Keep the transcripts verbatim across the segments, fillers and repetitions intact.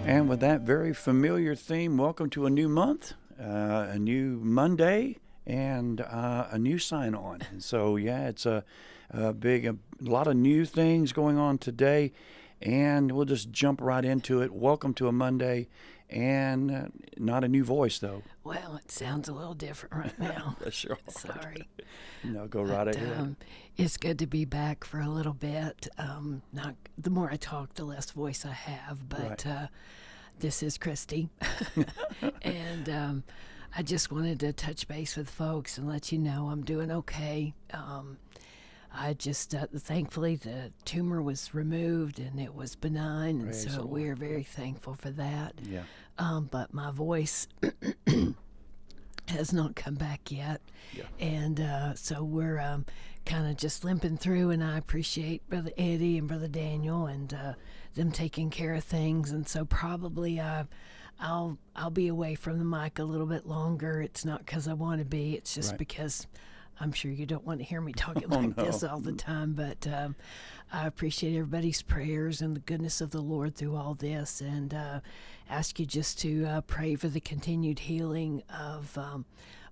And with that very familiar theme, welcome to a new month, uh, a new Monday, and uh, a new sign-on. And so, yeah, it's a, a big, a lot of new things going on today, and we'll just jump right into it. Welcome to a Monday, and uh, not a new voice, though. Well, it sounds a little different right now. Bless your heart. Sorry. No, go right But, ahead. um, it's good to be back for a little bit. Um, not the more I talk, the less voice I have. But Right. uh, this is Christy, and um, I just wanted to touch base with folks and let you know I'm doing okay. Um, I just uh, thankfully the tumor was removed and it was benign, and Praise the so Lord. we are very thankful for that. Yeah. Um, but my voice has not come back yet. Yeah. And uh, so we're um, kind of just limping through, and I appreciate Brother Eddie and Brother Daniel and uh, them taking care of things. And so probably uh, I'll I'll be away from the mic a little bit longer. It's not because I want to be. It's just Right. because I'm sure you don't want to hear me talking Oh, like no. this all the time. But um, I appreciate everybody's prayers and the goodness of the Lord through all this, and uh, ask you just to uh, pray for the continued healing of um,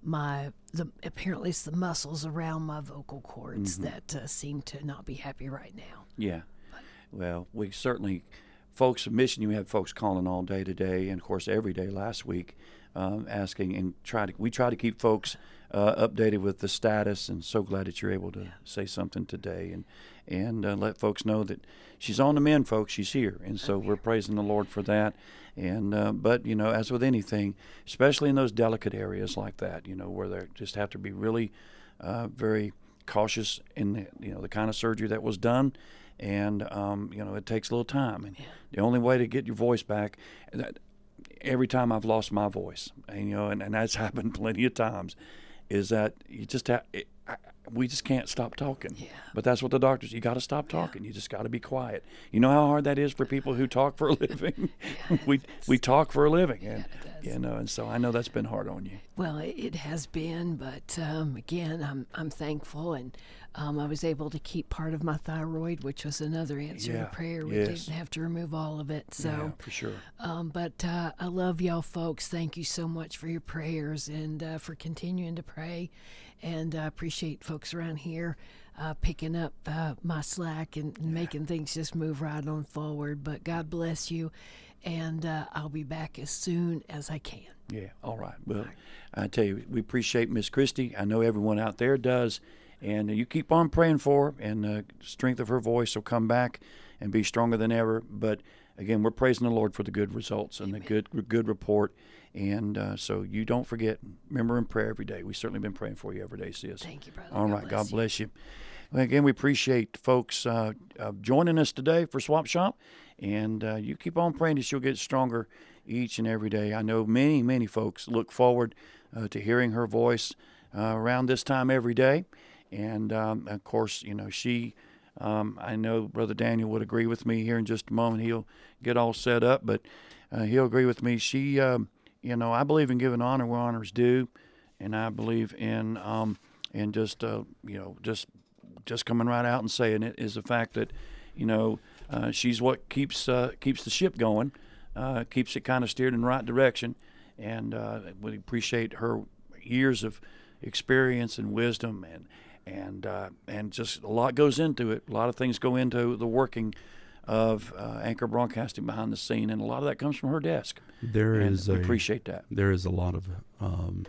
my the apparently it's the muscles around my vocal cords Mm-hmm. that uh, seem to not be happy right now. Yeah. Well, we certainly, folks, submission, you had folks calling all day today, and of course every day last week, um, asking and try to, we try to keep folks uh, updated with the status, and so glad that you're able to say something today and, and uh, let folks know that she's on the mend, folks. She's here. And so we're praising the Lord for that. And, uh, but, you know, as with anything, especially in those delicate areas like that, you know, where they just have to be really uh, very cautious in the, you know, the kind of surgery that was done. And, um, you know, it takes a little time. And the only way to get your voice back, that every time I've lost my voice, and, you know, and, and that's happened plenty of times, is that you just have, it, I, we just can't stop talking. Yeah. But that's what the doctors, you got to stop talking. You just got to be quiet. You know how hard that is for people who talk for a living? we we talk for a living. And, it does. you know, and so I know that's been hard on you. Well, it, it has been, but um, again, I'm I'm thankful, and um, I was able to keep part of my thyroid, which was another answer Yeah, to prayer. We yes. didn't have to remove all of it, so. Yeah, for sure. Um, but uh, I love y'all folks. Thank you so much for your prayers and uh, for continuing to pray. And I appreciate folks around here uh, picking up uh, my slack and, and making things just move right on forward. But God bless you. And uh, I'll be back as soon as I can. Yeah, all right. Well, I tell you, we appreciate Miss Christie. I know everyone out there does. And uh, you keep on praying for her, and the strength of her voice will come back and be stronger than ever. But again, we're praising the Lord for the good results and the good good report. And uh, so you don't forget, remember in prayer every day. We've certainly been praying for you every day, sis. Thank you, brother. All God right, bless God you. bless you. Well, again, we appreciate folks uh, uh, joining us today for Swap Shop. And uh, you keep on praying that you'll get stronger each and every day. I know many, many folks look forward uh, to hearing her voice uh, around this time every day. And, um, of course, you know, she, um, I know Brother Daniel would agree with me here in just a moment. He'll get all set up, but uh, he'll agree with me. She, um, you know, I believe in giving honor where honor's due, and I believe in, um, in just, uh, you know, just, just coming right out and saying it is the fact that, you know, uh, she's what keeps, uh, keeps the ship going, uh, keeps it kind of steered in the right direction, and uh, we appreciate her years of experience and wisdom, and and uh, and just a lot goes into it. A lot of things go into the working of uh, Anchor Broadcasting behind the scene, and a lot of that comes from her desk. There and is we a appreciate that. there is a lot of um,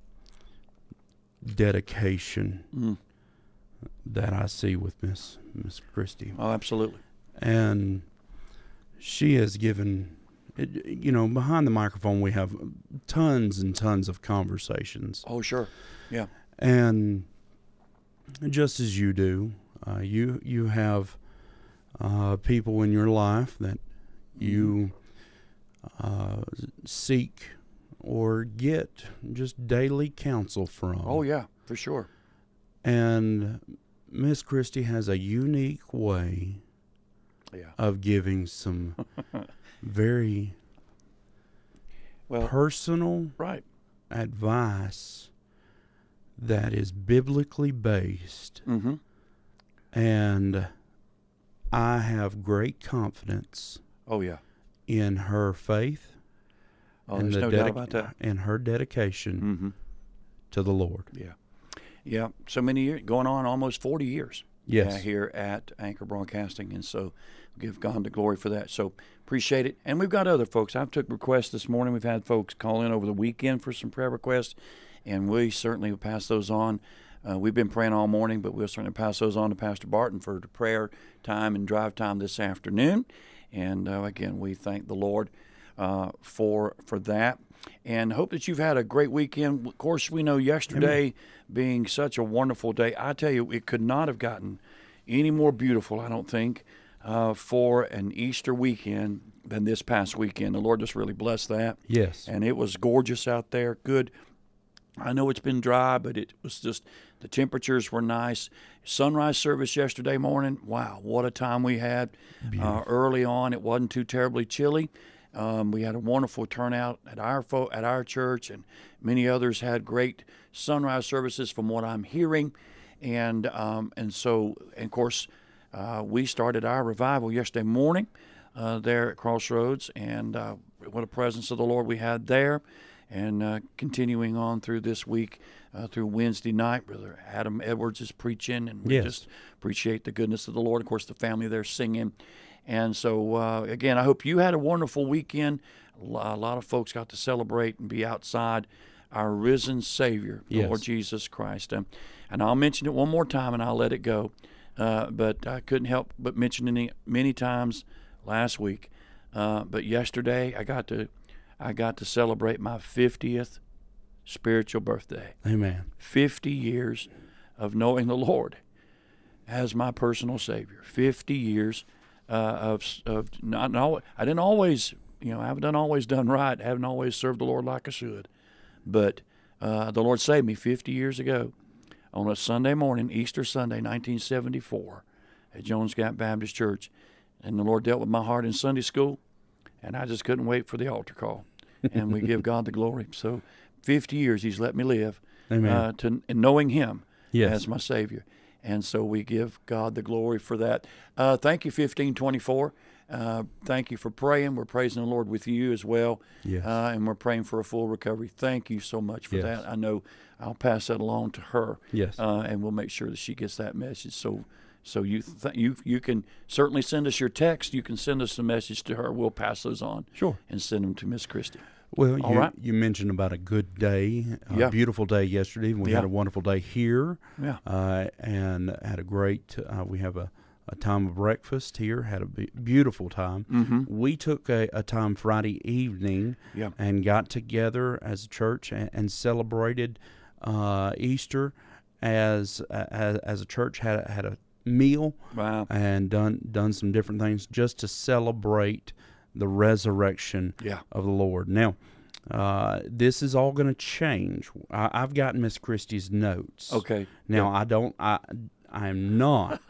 dedication Mm. that I see with Miss Miss Christie, Oh, absolutely. and she has given. It, you know, behind the microphone, we have tons and tons of conversations, Oh, sure. Yeah. and just as you do, uh, you you have uh, people in your life that you uh, seek or get just daily counsel from. Oh, yeah, for sure. And Miss Christie has a unique way Yeah. of giving some very Well, personal right. advice that is biblically based, Mm-hmm. and I have great confidence Oh, yeah. in her faith Oh, and, there's the no doubt about that. and her dedication Mm-hmm. to the Lord. Yeah. Yeah. So many years, going on almost forty years. Yes. Uh, here at Anchor Broadcasting. And so give God the glory for that. So appreciate it. And we've got other folks. I've took requests this morning. We've had folks call in over the weekend for some prayer requests, and we certainly will pass those on. Uh, we've been praying all morning, but we'll certainly pass those on to Pastor Barton for the prayer time and drive time this afternoon. And uh, again, we thank the Lord uh, for for that. And hope that you've had a great weekend. Of course, we know yesterday Amen. Being such a wonderful day, I tell you, it could not have gotten any more beautiful, I don't think, uh, for an Easter weekend than this past weekend. The Lord just really blessed that. Yes. And it was gorgeous out there, good. I know it's been dry, but it was just, the temperatures were nice. Sunrise service yesterday morning, wow, what a time we had. Uh, early on, it wasn't too terribly chilly. Um, we had a wonderful turnout at our fo- at our church, and many others had great sunrise services from what I'm hearing. And um, and so, and of course, uh, we started our revival yesterday morning uh, there at Crossroads, and uh, what a presence of the Lord we had there. And uh, continuing on through this week, uh, through Wednesday night, Brother Adam Edwards is preaching, and we yes. just appreciate the goodness of the Lord. Of course, the family there singing. And so, uh, again, I hope you had a wonderful weekend. A lot of folks got to celebrate and be outside our risen Savior, the yes. Lord Jesus Christ. Um, and I'll mention it one more time, and I'll let it go. Uh, but I couldn't help but mention it many times last week. Uh, but yesterday, I got to I got to celebrate my fiftieth spiritual birthday. Amen. fifty years of knowing the Lord as my personal Savior. fifty years uh, of of not, not I didn't always, you know, I haven't done always done right. I haven't always served the Lord like I should. But uh, the Lord saved me fifty years ago on a Sunday morning, Easter Sunday, nineteen seventy-four, at Jones Gap Baptist Church. And the Lord dealt with my heart in Sunday school, and I just couldn't wait for the altar call. And we give God the glory. So fifty years He's let me live uh, to in knowing Him yes. as my Savior. And so we give God the glory for that. Uh, thank you, fifteen twenty-four. Uh, thank you for praying. We're praising the Lord with you as well. Yes. Uh, and we're praying for a full recovery. Thank you so much for yes. that. I know I'll pass that along to her. Yes. Uh, and we'll make sure that she gets that message. So so you th- you you can certainly send us your text. You can send us a message to her. We'll pass those on. Sure. And send them to Miss Christie. Well, All you, right. you mentioned about a good day, a Yeah. beautiful day yesterday. We Yeah. had a wonderful day here, Yeah. uh, and had a great. Uh, we have a, a time of breakfast here. Had a be- beautiful time. Mm-hmm. We took a, a time Friday evening, Yeah. and got together as a church and, and celebrated uh, Easter as, as as a church. Had a, had a meal Wow. and done done some different things just to celebrate the resurrection Yeah. of the Lord. Now, uh, this is all going to change. I, I've gotten Miss Christie's notes. Okay. Now, Yeah. I don't. I I'm not.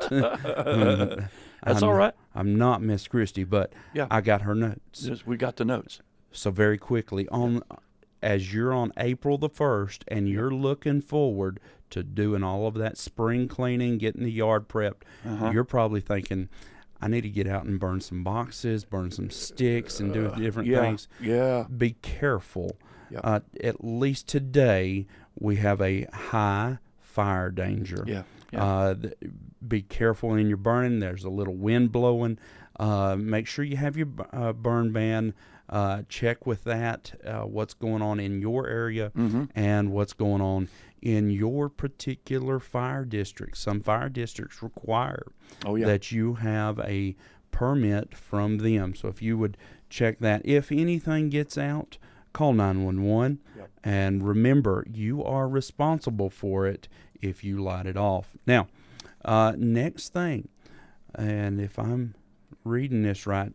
That's I'm, all right. I'm not Miss Christie, but Yeah. I got her notes. Just- we got the notes. So very quickly on, as you're on April the first, and you're looking forward to doing all of that spring cleaning, getting the yard prepped, Uh-huh. you're probably thinking, I need to get out and burn some boxes, burn some sticks, and do different Yeah. things. Yeah. Be careful. Yeah. Uh, at least today, we have a high fire danger. Yeah. Yeah. Uh, th- be careful in your burning. There's a little wind blowing. Uh, make sure you have your b- uh, burn ban. Uh, check with that, uh, what's going on in your area Mm-hmm. and what's going on in your particular fire district. Some fire districts require Oh, yeah. that you have a permit from them. So if you would check that. If anything gets out, call nine one one. Yep. And remember, you are responsible for it if you light it off. Now, uh, next thing, and if I'm reading this right,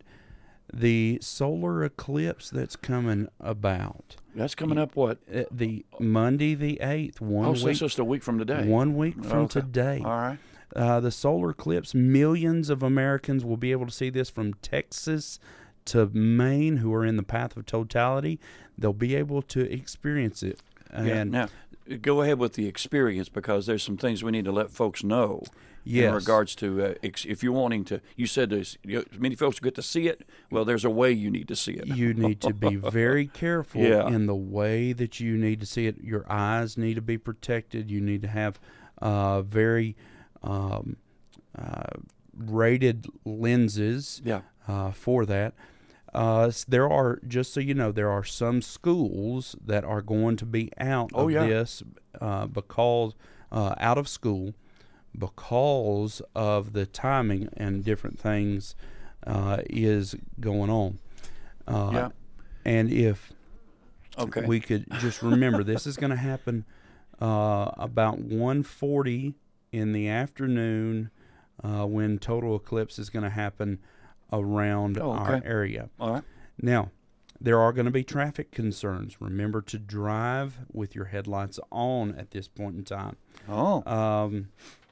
the solar eclipse that's coming about. That's coming up what? Uh, the Monday the eighth, one Oh, so week, it's just a week from today. one week from Okay. today. All right. Uh, the solar eclipse, millions of Americans will be able to see this from Texas to Maine who are in the path of totality. They'll be able to experience it. Yeah. And Now, go ahead with the experience, because there's some things we need to let folks know Yes. in regards to uh, ex- if you're wanting to. You said there's you know, many folks get to see it. Well, there's a way you need to see it. You need to be very careful Yeah. in the way that you need to see it. Your eyes need to be protected. You need to have uh, very um, uh, rated lenses Yeah. uh, for that. Uh, s- there are, just so you know, there are some schools that are going to be out Oh, of yeah. this uh, because uh, out of school because of the timing and different things uh, is going on. Uh, Yeah. And if Okay. we could just remember, this is going to happen uh, about one forty in the afternoon uh, when total eclipse is going to happen around Oh, our okay. area. All right. Now, there are going to be traffic concerns. Remember to drive with your headlights on at this point in time. Oh. Um,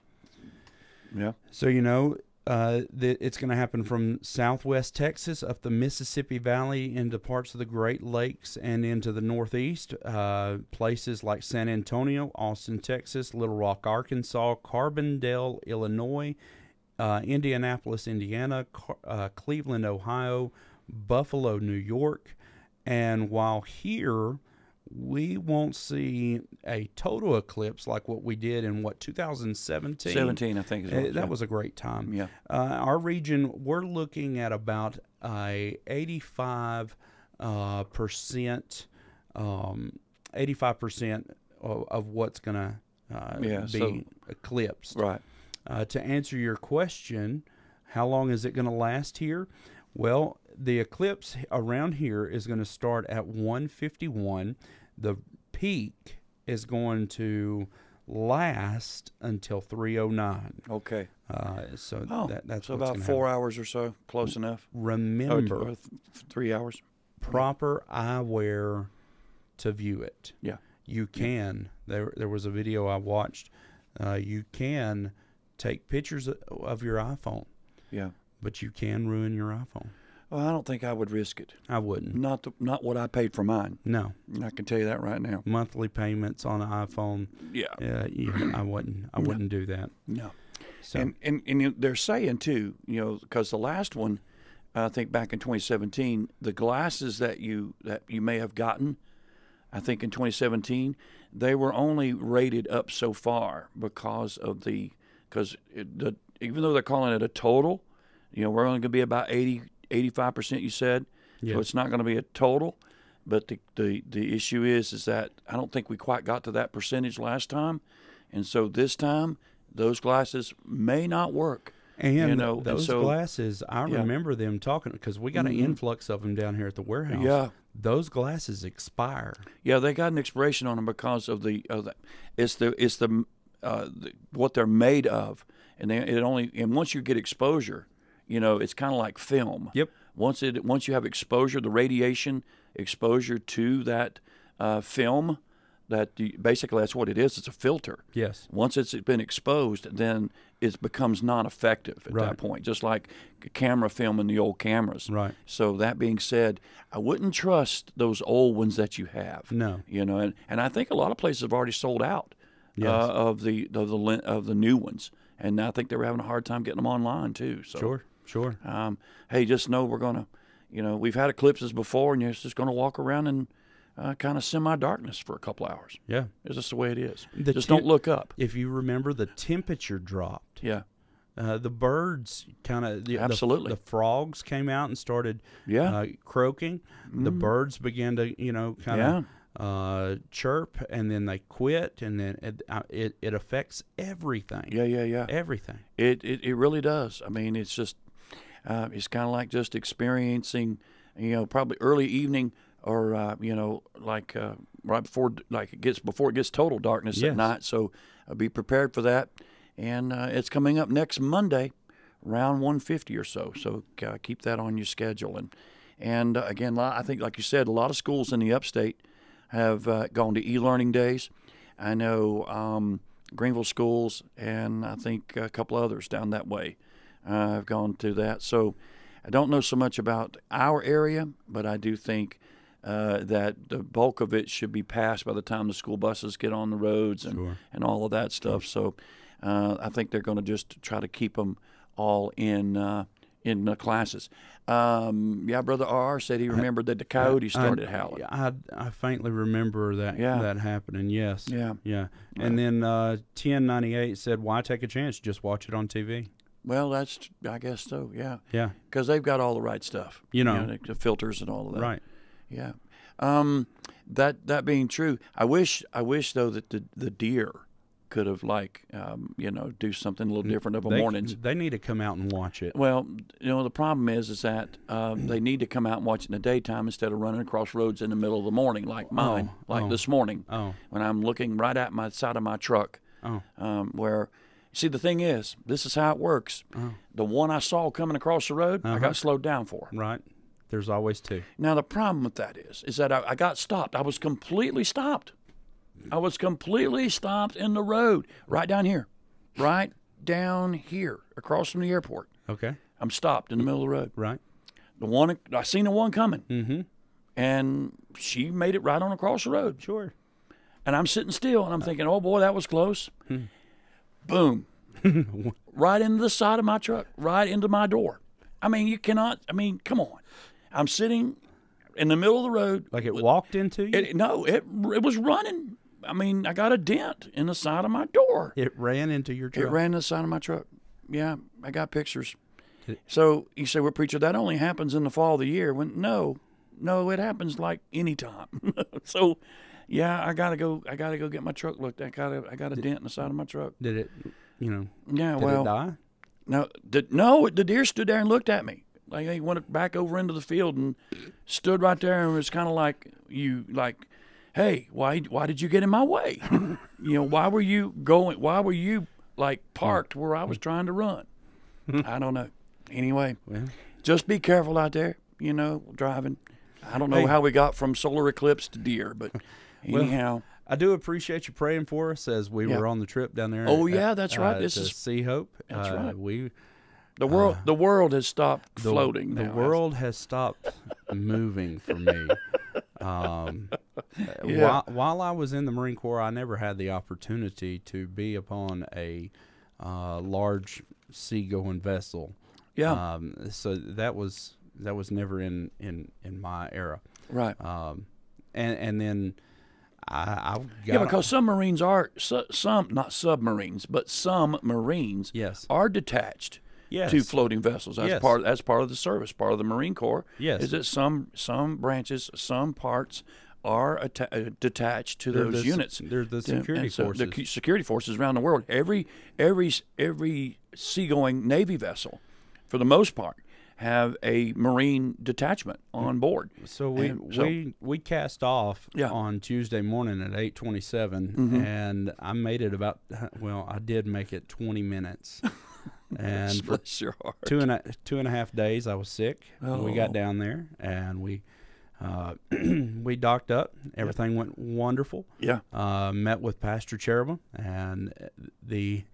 Yeah. so, you know, uh, th- it's going to happen from southwest Texas up the Mississippi Valley into parts of the Great Lakes and into the northeast. Uh, places like San Antonio, Austin, Texas, Little Rock, Arkansas, Carbondale, Illinois, uh, Indianapolis, Indiana, Car- uh, Cleveland, Ohio, Buffalo, New York. And while here we won't see a total eclipse like what we did in, what, two thousand seventeen? seventeen, I think. Is Uh, what, yeah. that was a great time. Yeah. Uh, our region, we're looking at about a eighty-five uh, percent, um, eighty-five percent of, of what's going to uh, Yeah, be so- eclipsed. Right. Uh, to answer your question, how long is it going to last here? Well, the eclipse around here is going to start at one fifty-one. The peak is going to last until three oh nine. Okay. Uh, so Oh, that, that's so what's about gonna four happen. hours or so. Close enough. Oh, Remember, or th- three hours. proper eyewear to view it. Yeah. You can. There, there was a video I watched. Uh, you can take pictures of- of your iPhone, Yeah. but you can ruin your iPhone. Well, I don't think I would risk it. I wouldn't. Not the, not what I paid for mine. No. I can tell you that right now. Monthly payments on an iPhone. Yeah. Uh, yeah, I wouldn't. I No. wouldn't do that. No. So And, and and you- they're saying too, you know, because the last one, I think back in twenty seventeen, the glasses that you that you may have gotten, I think in twenty seventeen, they were only rated up so far because of the because the even though they're calling it a total, you know, we're only going to be about eighty, eighty-five percent. You said, Yes. so it's not going to be a total. But the, the the issue is is that I don't think we quite got to that percentage last time, and so this time those glasses may not work. and you know, and those so- glasses, I yeah. remember them talking because we got Mhm. an influx of them down here at the warehouse. Yeah. Those glasses expire. Yeah, they got an expiration on them because of the, of the it's the it's the, uh, the what they're made of, and they, it only and once you get exposure, you know, it's kind of like film. Yep. Once it once you have exposure, the radiation exposure to that uh, film, that you, basically that's what it is. It's a filter. Yes. Once it's been exposed, then it becomes non-effective at Right. that point, just like camera film in the old cameras. Right. So that being said, I wouldn't trust those old ones that you have. No. You know, and, and I think a lot of places have already sold out Yes. uh, of the of the lin- of the new ones, and I think they were having a hard time getting them online too. So, Sure. Sure. um, hey, just know we're gonna, you know, we've had eclipses before, and you're just gonna walk around in uh, kind of semi-darkness for a couple hours. Yeah. It's just the way it is. The just tem- don't look up. If you remember, the temperature dropped. Yeah. Uh, the birds kind of the, Absolutely. the, the frogs came out and started Yeah. uh, croaking. The Mhm. birds began to you know kind of uh, chirp, and then they quit, and then it uh, it, it affects everything. Yeah, yeah, yeah. Everything. It it, it really does. I mean, it's just uh, it's kind of like just experiencing, you know, probably early evening or uh, you know, like uh, right before like it gets before it gets total darkness Yes. at night. So uh, be prepared for that. And uh, it's coming up next Monday, around one fifty or so. So uh, keep that on your schedule. And and uh, again, I think like you said, a lot of schools in the upstate have uh, gone to e-learning days. I know um, Greenville schools, and I think a couple others down that way uh, have gone to that. So I don't know so much about our area, but I do think uh, that the bulk of it should be passed by the time the school buses get on the roads and, Sure. and all of that stuff. So uh, I think they're going to just try to keep them all in uh, in the classes. Um, yeah, Brother R R said he remembered that the coyote started I, howling. I, I faintly remember that Yeah. that happening. Yes. Yeah. Yeah. And then uh, ten ninety-eight said, "Why take a chance? Just watch it on T V." Well, that's I guess so. Yeah, Yeah. because they've got all the right stuff. You know. the, the filters and all of that. Right. Yeah. Um, that that being true, I wish I wish though that the the deer could have like um, you know do something a little different of a They, mornings. they need to come out and watch it. Well, you know the problem is is that um, they need to come out and watch it in the daytime instead of running across roads in the middle of the morning like mine, Oh, like oh. this morning Oh. when I'm looking right at my side of my truck. Oh. Um, where see the thing is, this is how it works. Oh. The one I saw coming across the road, I Uh-huh. got slowed down for. Right. There's always two. Now the problem with that is, is that I, I got stopped. I was completely stopped. I was completely stopped in the road, right down here, right down here, across from the airport. Okay. I'm stopped in the middle of the road. Right. The one I seen the one coming, Mm-hmm. and she made it right on across the road. Sure. And I'm sitting still, and I'm thinking, oh boy, that was close. Hmm. Boom, right into the side of my truck, right into my door. I mean, you cannot. I mean, come on. I'm sitting in the middle of the road. Like it walked into you? It, no, it it was running. I mean, I got a dent in the side of my door. It ran into your truck. It ran in the side of my truck. Yeah, I got pictures. Did- So you say, well, preacher, that only happens in the fall of the year. When no, no, it happens like any time. So, yeah, I gotta go. I gotta go get my truck looked at. I got a, I got a dent in the side of my truck. Did it, you know, Yeah, did well, it die? no, the, no, the deer stood there and looked at me. Like he went back over into the field and stood right there and was kind of like you, like, hey, why, why did you get in my way? You know, why were you going? Why were you like parked where I was trying to run? I don't know. Anyway, Well, just be careful out there. You know, driving. I don't know Hey. how we got from solar eclipse to deer, but Well, anyhow. I do appreciate you praying for us as we Yeah. were on the trip down there. Oh, at- yeah, that's right. uh, This to is- Sea Hope. That's Uh, right. We The world, Uh, the world has stopped the, floating. The now. world has stopped moving for me. Um, Yeah. while, while I was in the Marine Corps, I never had the opportunity to be upon a uh, large seagoing vessel. Yeah, Um, so that was that was never in, in, in my era. right. Um, and and then I, I got Yeah, because some Marines are su- some not submarines, but some Marines yes are detached yes to floating vessels. That's Yes. part. That's part of the service. Part of the Marine Corps. Yes. is that some some branches, some parts are atta- uh, detached to They're those the, units. They're the And security so forces. The cu- security forces around the world. Every every every seagoing Navy vessel, for the most part, have a Marine detachment on board. So we And so- we we cast off Yeah. on Tuesday morning at eight twenty seven, Mhm. and I made it about well, I did make it twenty minutes, and for Bless your heart. two and a two and a half days I was sick. We Oh. got down there and we uh, we docked up. Everything went wonderful. Yeah. Uh, met with Pastor Cherubim and the.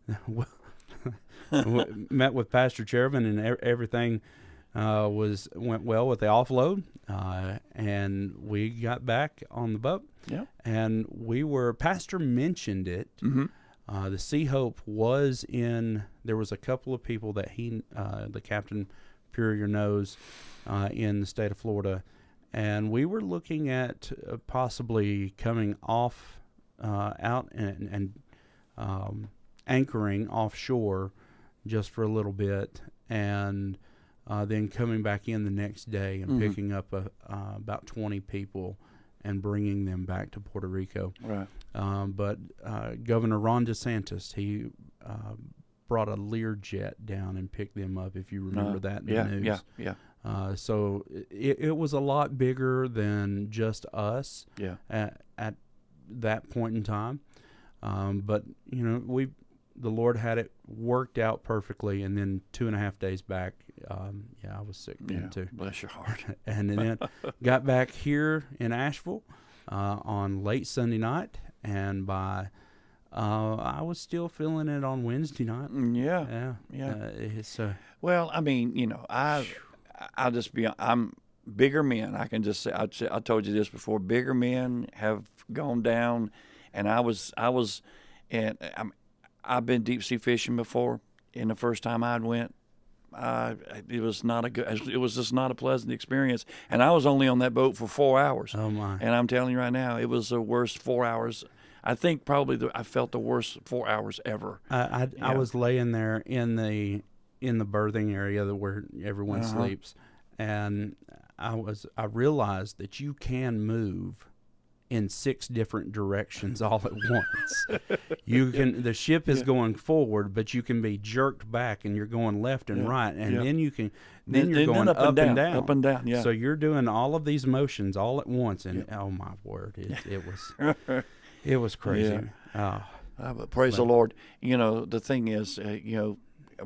met with Pastor Cherubin and e- everything uh, was went well with the offload, uh, and we got back on the boat. Yeah. And we were Pastor mentioned it. Mm-hmm. Uh, the Sea Hope was in. There was a couple of people that he, uh, the captain, Purier knows, uh, in the state of Florida, and we were looking at uh, possibly coming off uh, out and, and um, anchoring offshore just for a little bit, and uh, then coming back in the next day and Mhm. picking up a, uh, about twenty people and bringing them back to Puerto Rico. Right. Um, but uh, Governor Ron DeSantis, he uh, brought a Learjet down and picked them up, if you remember Uh, that in yeah, the news. yeah, yeah, Uh, so it, it was a lot bigger than just us yeah. at, at that point in time. Um, but, you know, we the Lord had it worked out perfectly, and then two and a half days back, um, yeah, I was sick then Yeah. too. Bless your heart. And then got back here in Asheville uh, on late Sunday night, and by uh, I was still feeling it on Wednesday night. Mm, Yeah. Yeah, Yeah. Uh, it's uh, Well, I mean, you know, I, I'll just be, I'm, bigger men. I can just say I, I told you this before. Bigger men have gone down, and I was I was, and I'm, I've been deep sea fishing before. And the first time I went, uh, it was not a good. It was just not a pleasant experience. And I was only on that boat for four hours. Oh my! And I'm telling you right now, it was the worst four hours. I think probably the, I felt the worst four hours ever. I I, Yeah. I was laying there in the in the berthing area where everyone Uh-huh. sleeps, and I was I realized that you can move in six different directions all at once. You can the ship is Yeah. going forward, but you can be jerked back, and you're going left and Yeah. right, and Yeah. then you can then you're And going up, and down, down, up and down. Yeah. So you're doing all of these motions all at once, and oh my word, it, it was it was crazy. Yeah. Oh, Uh, but praise But- the Lord. You know, the thing is, uh, you know,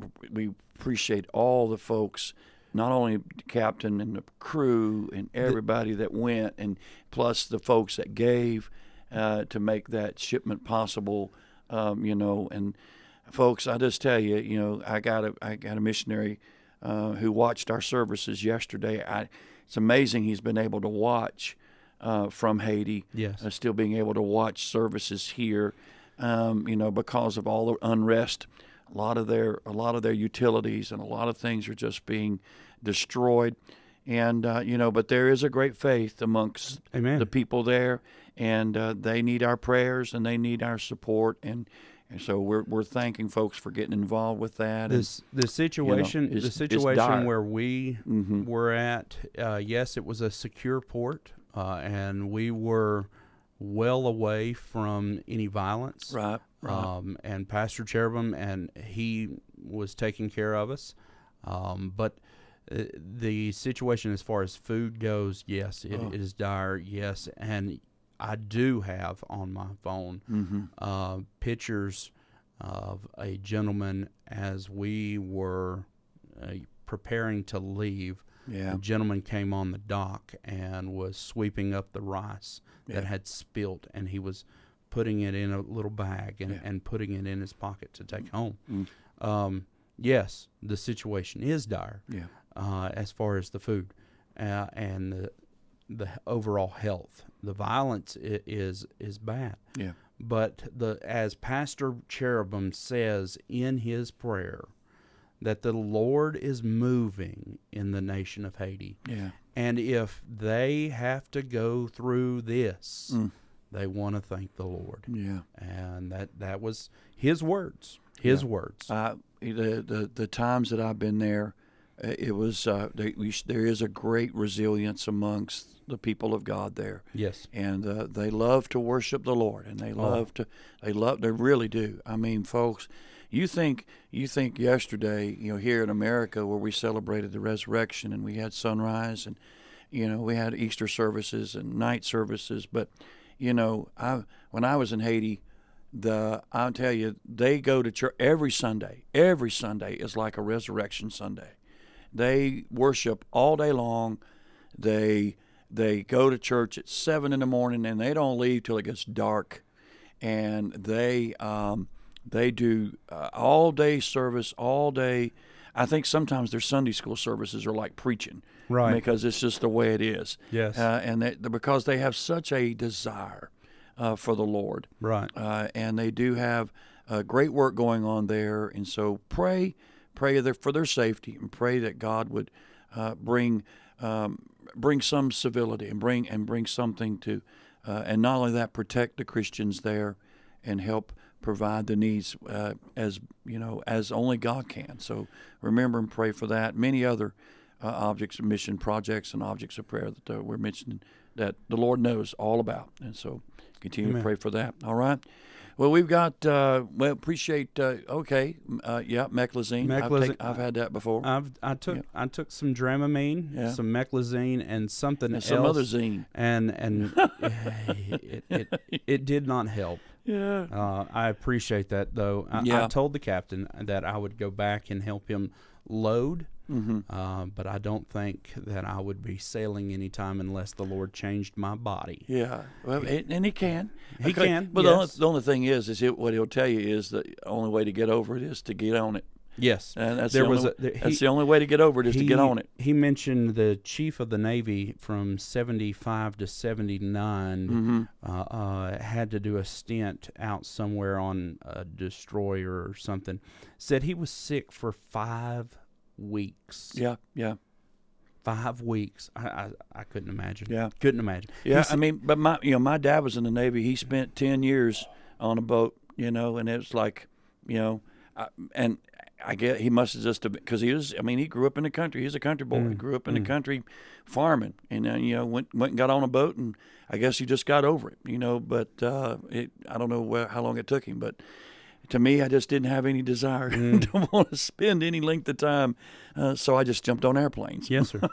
we appreciate all the folks, not only the captain and the crew and everybody that went, and plus the folks that gave uh, to make that shipment possible. Um, you know, and folks, I just tell you, you know, I got a I got a missionary uh, who watched our services yesterday. I, it's amazing he's been able to watch uh, from Haiti. yes. Uh, still being able to watch services here, um, you know, because of all the unrest. A lot of their a lot of their utilities and a lot of things are just being destroyed, and uh, you know, but there is a great faith amongst Amen. the people there, and uh, they need our prayers and they need our support, and, and so we're we're thanking folks for getting involved with that. This the situation it's- the it's situation dire. where we Mhm. were at. Uh, yes, it was a secure port, uh, and we were well away from any violence. and right, right, Um, and Pastor Cherubim, and he was taking care of us. Um, but uh, the situation as far as food goes, yes, it, Oh. it is dire. Yes, and I do have on my phone mm-hmm. uh, pictures of a gentleman as we were uh, preparing to leave. yeah, A gentleman came on the dock and was sweeping up the rice Yeah. that had spilt, and he was putting it in a little bag and, Yeah. and putting it in his pocket to take home. Mm. Um, yes, the situation is dire yeah, uh, as far as the food uh, and the, the overall health. The violence i- is is bad. yeah, But the as Pastor Cherubim says in his prayer, that the Lord is moving in the nation of Haiti. yeah. And if they have to go through this, Mm. they want to thank the Lord. Yeah. And that, that was his words. His Yeah. words. Uh, the, the the times that I've been there, uh, it was uh, they, we, there is a great resilience amongst the people of God there, Yes. and uh, they love to worship the Lord, and they Oh. love to they love they really do. I mean, folks, you think you think yesterday, you know, here in America where we celebrated the resurrection and we had sunrise and you know we had Easter services and night services, but you know, I when I was in Haiti. The I'll tell you, they go to church every Sunday. Every Sunday is like a resurrection Sunday. They worship all day long. They they go to church at seven in the morning and they don't leave till it gets dark. And they um, they do uh, all day service, all day. I think sometimes their Sunday school services are like preaching, Right. Because it's just the way it is. Yes. Uh, and they, because they have such a desire uh, for the Lord. Right. Uh, and they do have uh, great work going on there. And so pray, pray there for their safety, and pray that God would uh, bring um, bring some civility and bring and bring something to, uh, and not only that, protect the Christians there, and help provide the needs uh, as you know as only God can. So remember and pray for that. Many other uh, objects of mission projects and objects of prayer that uh, we're mentioning that the Lord knows all about, and so. Continue Amen. to pray for that. All right. Well, we've got. Uh, well, appreciate. Uh, okay. Uh, yeah, meclizine. I've, Meclizine. take, I've had that before. I've I took Yeah. I took some Dramamine, Yeah. some Meclizine, and something and else. some other zine. and and it, it it did not help. Yeah. Uh, I appreciate that though. I, Yeah. I told the captain that I would go back and help him load, Mm-hmm. uh, but I don't think that I would be sailing anytime unless the Lord changed my body. Yeah. Well, and, and he can. He Okay, can, But the, only, yes. the only thing is, is it, what he'll tell you is the only way to get over it is to get on it. Yes. And that's, there the, was only, a, the, he, that's the only way to get over it is he, to get on it. He mentioned the chief of the Navy from seventy-five to seventy-nine Mm-hmm. uh, uh, had to do a stint out somewhere on a destroyer or something. Said he was sick for five weeks. Yeah, yeah. Five weeks. I, I I couldn't imagine. Yeah. Couldn't imagine. Yeah, He I mean, but my you know my dad was in the Navy. He spent ten years on a boat, you know, and it was like, you know, I, and I get he must have just because he was. I mean, he grew up in the country. He's a country boy. Mm, He grew up in mm. the country, farming, and then you know went went and got on a boat, and I guess he just got over it, you know. But uh, it I don't know where, how long it took him, but. To me, I just didn't have any desire Mm. to want to spend any length of time, uh, so I just jumped on airplanes. Yes, sir.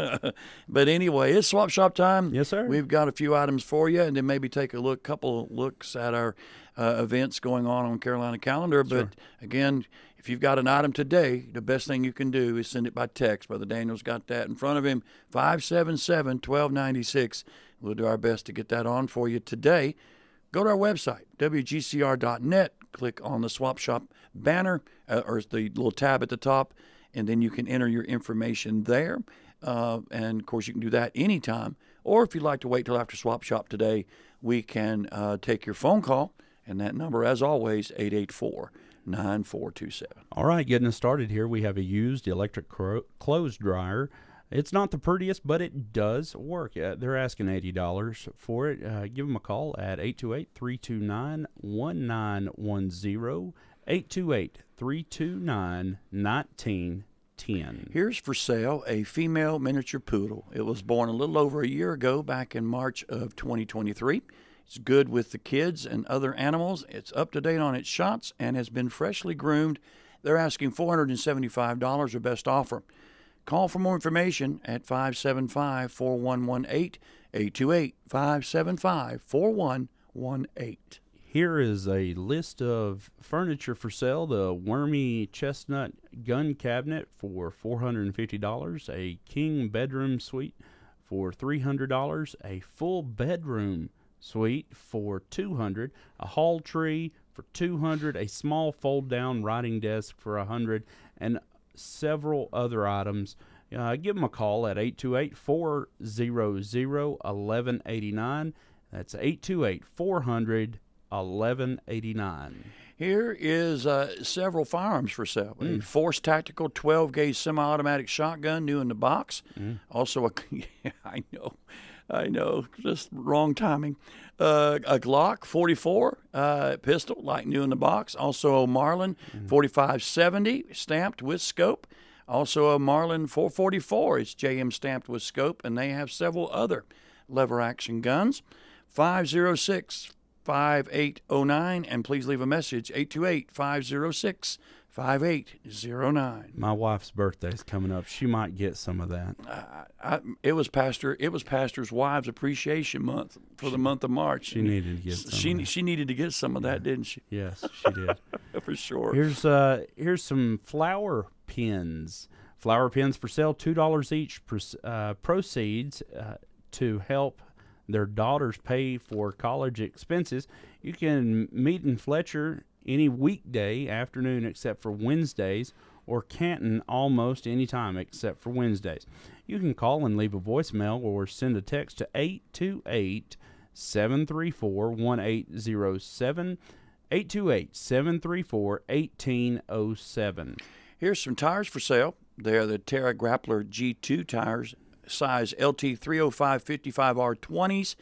But anyway, it's swap shop time. Yes, sir. We've got a few items for you, and then maybe take a look, couple looks at our uh, events going on on Carolina Calendar. But Sure. again, if you've got an item today, the best thing you can do is send it by text. Brother Daniel's got that in front of him, five seven seven, one two nine six. We'll do our best to get that on for you today. Go to our website, W G C R dot net. Click on the Swap Shop banner uh, or the little tab at the top, and then you can enter your information there. Uh, and, of course, you can do that anytime. Or if you'd like to wait till after Swap Shop today, we can uh, take your phone call. And that number, as always, eight eight four, nine four two seven. All right, getting us started here, we have a used electric cro- clothes dryer. It's not the prettiest, but it does work. Uh, they're asking eighty dollars for it. Uh, give them a call at eight two eight, three two nine, one nine one zero, eight two eight, three two nine, one nine one zero. Here's for sale a female miniature poodle. It was born a little over a year ago, back in March of twenty twenty-three. It's good with the kids and other animals. It's up to date on its shots and has been freshly groomed. They're asking four hundred seventy-five dollars, their best offer. Call for more information at five seven five, four one one eight, eight two eight, five seven five, four one one eight. Here is a list of furniture for sale. The Wormy Chestnut Gun Cabinet for four hundred fifty dollars, a king bedroom suite for three hundred dollars, a full bedroom suite for two hundred dollars, a hall tree for two hundred dollars, a small fold-down writing desk for one hundred dollars, and several other items. Uh, give them a call at eight two eight, four hundred, eleven eighty-nine. That's eight two eight, four hundred, eleven eighty-nine. Here is uh, several firearms for sale. A Mm. Force Tactical twelve gauge semi-automatic shotgun, new in the box. Mm. Also, a yeah, I know, I know, just wrong timing. Uh, a Glock forty-four uh, pistol, like new in the box. Also, a Marlin Mm. forty-five seventy stamped with scope. Also, a Marlin four forty-four is J M stamped with scope, and they have several other lever action guns. five oh six, five eight oh nine, and please leave a message, eight two eight, five oh six, five eight oh nine. My wife's birthday's coming up. She might get some of that. I, I, it was pastor. It was Pastor's Wives Appreciation Month for the month of March. She needed to get some. She of that. she needed to get some of that, didn't she? Yes, she did. For sure. Here's uh here's some flower pins. Flower pins for sale, two dollars each. Uh, proceeds uh, to help their daughters pay for college expenses. You can meet in Fletcher any weekday afternoon except for Wednesdays, or Canton almost any time except for Wednesdays. You can call and leave a voicemail or send a text to eight two eight, seven three four, one eight zero seven, eight two eight, seven three four, one eight zero seven. Here's some tires for sale. They're the Terra Grappler G two tires, size L T three oh five fifty-five R twenties,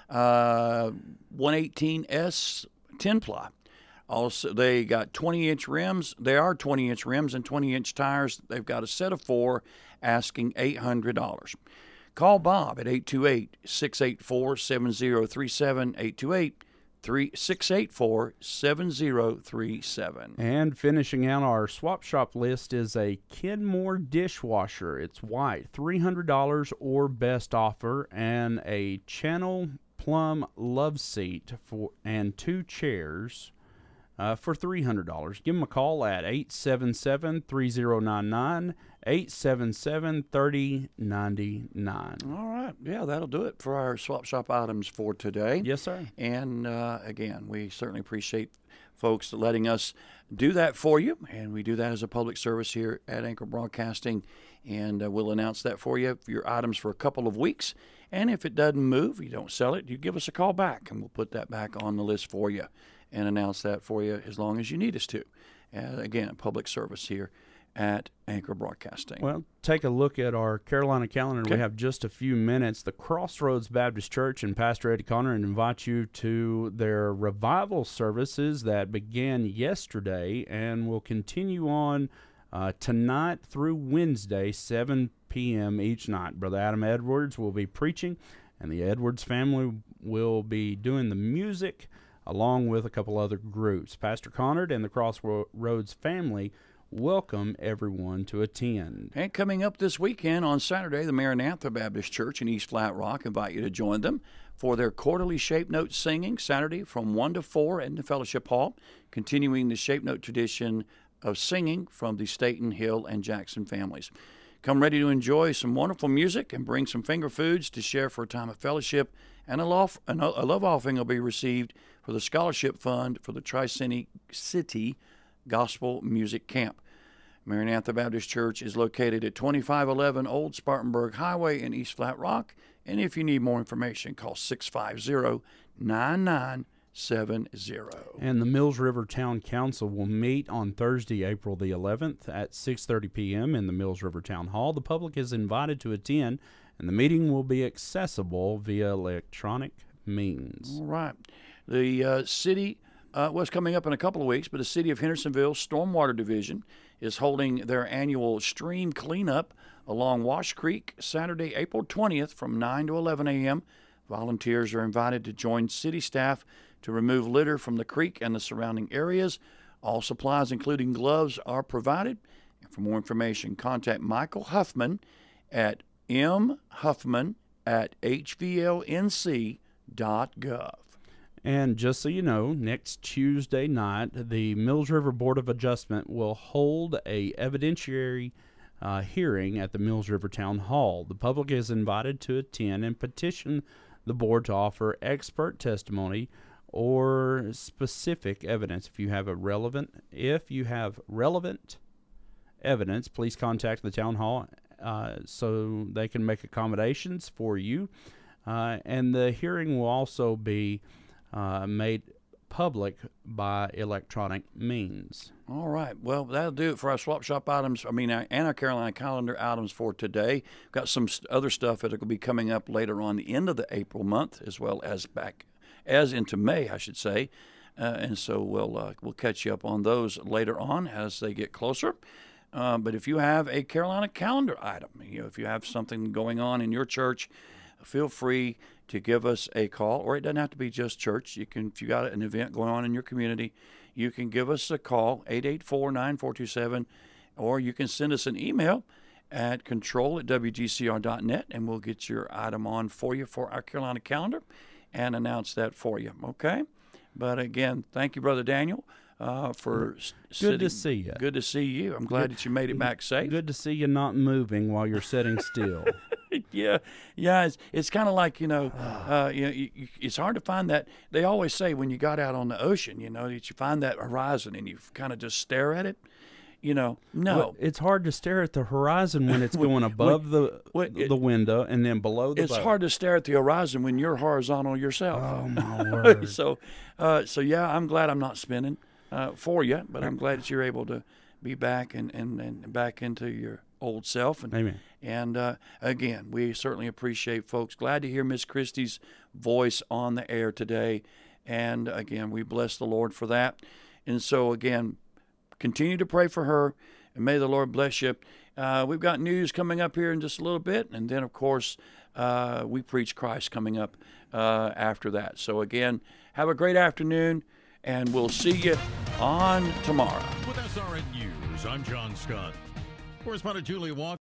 uh, one eighteen S ten ply. Also, they got twenty inch rims. They are twenty inch rims and twenty inch tires. They've got a set of four, asking eight hundred dollars. Call Bob at eight two eight, six eight four, seven zero three seven, eight two eight, six eight four, seven zero three seven. And finishing out our swap shop list is a Kenmore dishwasher. It's white, three hundred dollars or best offer, and a Channel Plum love seat for and two chairs uh, for three hundred dollars. Give them a call at eight seven seven, three zero nine nine, eight seven seven, three zero nine nine. All right. Yeah, that'll do it for our Swap Shop items for today. Yes, sir. And, uh, again, we certainly appreciate folks letting us do that for you, and we do that as a public service here at Anchor Broadcasting, and uh, we'll announce that for you for your items for a couple of weeks. And if it doesn't move, you don't sell it, you give us a call back, and we'll put that back on the list for you and announce that for you as long as you need us to. Uh, again, public service here at Anchor Broadcasting. Well, take a look at our Carolina calendar. Okay. We have just a few minutes. The Crossroads Baptist Church and Pastor Eddie Conner invite you to their revival services that began yesterday and will continue on uh, tonight through Wednesday, seven p.m. each night. Brother Adam Edwards will be preaching, and the Edwards family will be doing the music along with a couple other groups. Pastor Conner and the Crossroads family welcome everyone to attend. And coming up this weekend on Saturday, the Maranatha Baptist Church in East Flat Rock invite you to join them for their quarterly Shape Note singing Saturday from one to four in the Fellowship Hall, continuing the Shape Note tradition of singing from the Staten, Hill, and Jackson families. Come ready to enjoy some wonderful music and bring some finger foods to share for a time of fellowship, and a love, a love offering will be received for the Scholarship Fund for the Tri-City City Gospel Music Camp. Maranatha Baptist Church is located at twenty-five eleven Old Spartanburg Highway in East Flat Rock, and if you need more information, call six five zero, nine nine seven zero. And the Mills River Town Council will meet on Thursday, April the eleventh at six thirty p.m. in the Mills River Town Hall. The public is invited to attend, and the meeting will be accessible via electronic means. All right. The uh, city, uh, what's coming up in a couple of weeks, but the City of Hendersonville Stormwater Division is holding their annual stream cleanup along Wash Creek Saturday, April twentieth from nine to eleven a.m. Volunteers are invited to join city staff to remove litter from the creek and the surrounding areas. All supplies, including gloves, are provided. And for more information, contact Michael Huffman at m huffman at h v l n c dot gov. And just so you know, next Tuesday night, the Mills River Board of Adjustment will hold a evidentiary uh, hearing at the Mills River Town Hall. The public is invited to attend and petition the board to offer expert testimony or specific evidence. If you have a relevant, if you have relevant evidence, please contact the town hall uh, so they can make accommodations for you. Uh, and the hearing will also be Uh, made public by electronic means. All right. Well, that'll do it for our Swap Shop items. I mean, our, and our Carolina calendar items for today. We've got some st- other stuff that will be coming up later on the end of the April month, as well as back as into May, I should say. Uh, and so we'll uh, we'll catch you up on those later on as they get closer. Uh, but if you have a Carolina calendar item, you know, if you have something going on in your church, feel free to give us a call, or it doesn't have to be just church. You can, if you got an event going on in your community, you can give us a call, eight eight four, nine four two seven, or you can send us an email at control at w g c r dot net, and we'll get your item on for you for our Carolina calendar and announce that for you, okay? But again, thank you, Brother Daniel, uh, for Good sitting. to see you. Good to see you. I'm glad Good- that you made it back safe. Good to see you not moving while you're sitting still. yeah, yeah. It's it's kind of like you know, uh, you know, you, you, it's hard to find that. They always say when you got out on the ocean, you know, that you find that horizon and you kind of just stare at it. You know, no, Well, it's hard to stare at the horizon when it's going above the when it- the window and then below the it's boat. hard to stare at the horizon when you're horizontal yourself. Oh, my word. so, uh, so yeah, I'm glad I'm not spinning uh, for you, but I'm glad that you're able to be back and, and, and back into your old self. And, Amen. And uh, again, we certainly appreciate folks. Glad to hear Miss Christie's voice on the air today. And again, we bless the Lord for that. And so again, continue to pray for her, and may the Lord bless you. Uh, we've got news coming up here in just a little bit, and then, of course, uh, we preach Christ coming up uh, after that. So again, have a great afternoon, and we'll see you on tomorrow. With S R N News, I'm John Scott. Correspondent Julia Walker.